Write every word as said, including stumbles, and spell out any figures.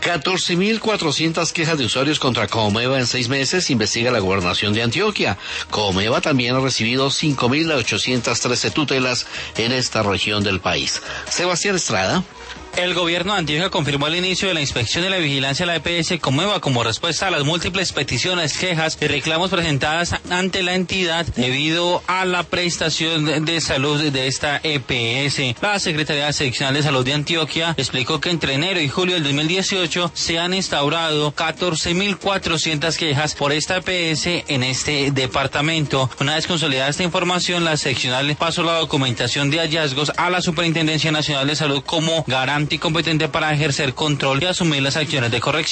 catorce mil cuatrocientas quejas de usuarios contra Comeva en seis meses, investiga la Gobernación de Antioquia. Comeva también ha recibido cinco mil ochocientas trece tutelas en esta región del país. Sebastián Estrada. El gobierno de Antioquia confirmó el inicio de la inspección y la vigilancia de la E P S Comeva como respuesta a las múltiples peticiones, quejas y reclamos presentadas ante la entidad debido a la prestación de salud de esta E P S. La Secretaría Seccional de Salud de Antioquia explicó que entre enero y julio del dos mil dieciocho se han instaurado catorce mil cuatrocientas quejas por esta E P S en este departamento. Una vez consolidada esta información, la seccional pasó la documentación de hallazgos a la Superintendencia Nacional de Salud como garante y competente para ejercer control y asumir las acciones de corrección.